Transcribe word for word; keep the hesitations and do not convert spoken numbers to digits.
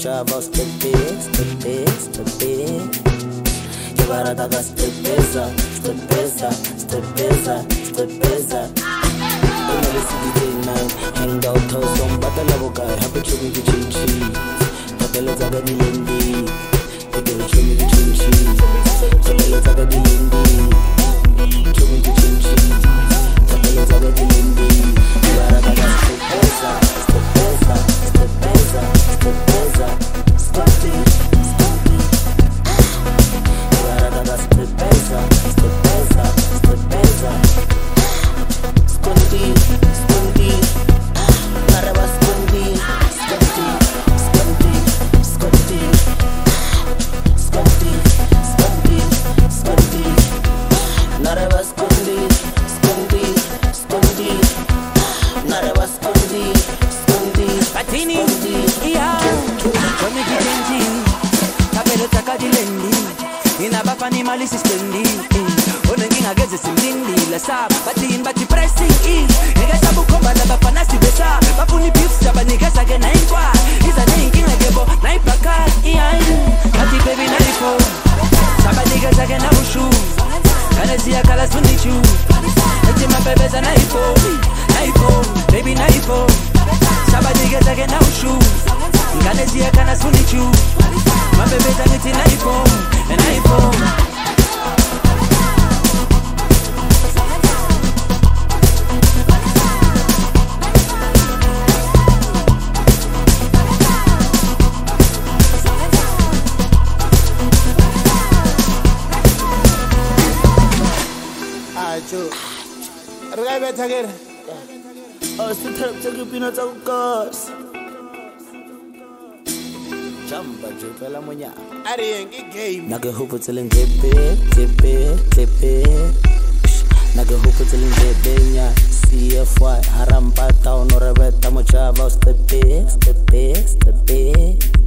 mochava stepe, stepe, stepe. Que barata ga stepeza, stepeza, stepeza, stepeza. Don't let it be night. Hang out toast on battle of guy. Happy to me the chin chin. Tabela zaga di lendi. Tabela to me the chin chin. Tabela zaga di lendi. To me the chin chin. Tabela zaga di lendi. Que barata ga stepeza, stepeza, stepeza, stepeza, stepeza. Stepeza, stepeza, stepeza. Scondi, scondi. Naraba scondi, scondi, scondi, scondi. Scondi, scondi, scondi. Naraba scondi, scondi, scondi. Naraba scondi, scondi. Patini, yeah. Come kijenji, kabelo takadilendi. Inabafani mali sistendi Onenginga geze simdingli La sab, batin bati pressing in Nigga sabu komba na bafana si besa Bafuni beefs jaba nigga sage na inkwa Iza nenginga gebo na ipaka Iyainu, kati baby na ifo Saba nigga sage na ushu Kanezia kala suni chu Eti mabebeza na ifo Na ifo, baby na ifo Saba nigga sage na ushu Kanezia kana suni chu Mabebeza niti na ifo And I boom. Acho. Arga betha ger. Oh, sit up to the peanuts of course. Jamba jukela monya. Ari yengi game. Naga hopo telling tepe, tepe, tepe. Naga hopo telling tepe nya. C F Y harampa ta onorabeta mochava stepe, stepe, stepe.